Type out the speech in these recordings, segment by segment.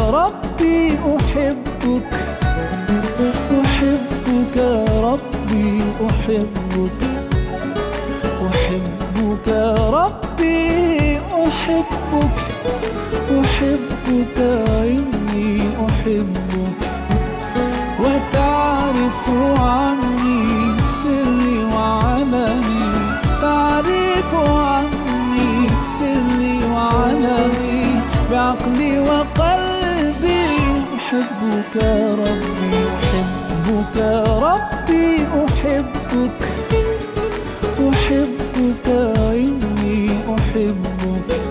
ربي أحبك، أحبك ربي أحبك، أحبك ربي أحبك، أحبك إني أحبك، وتعرف عني سري وعلني، تعرف عني سري وعلني، بعقلي وقلبي أحبك ربي، أحبك ربي أحبك، أحبك إني أحبك.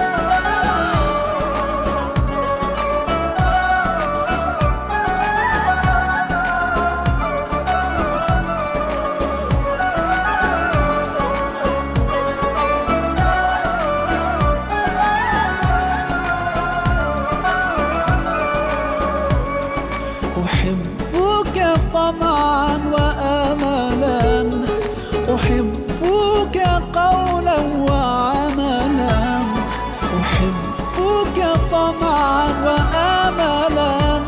أحبك طمعا وآملا، أحبك قولا وعملا، أحبك طمعا وآملا،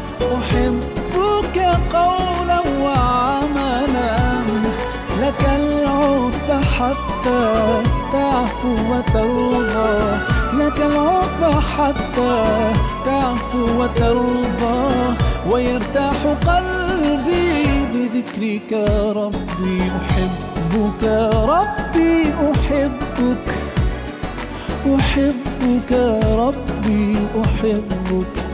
أحبك قولا وعملا، لك العقبى حتى تعفو وترضى، لك العقبى حتى تعفو وترضى، ويرتاح قلبي بذكرك ربي، أحبك ربي أحبك، أحبك ربي أحبك.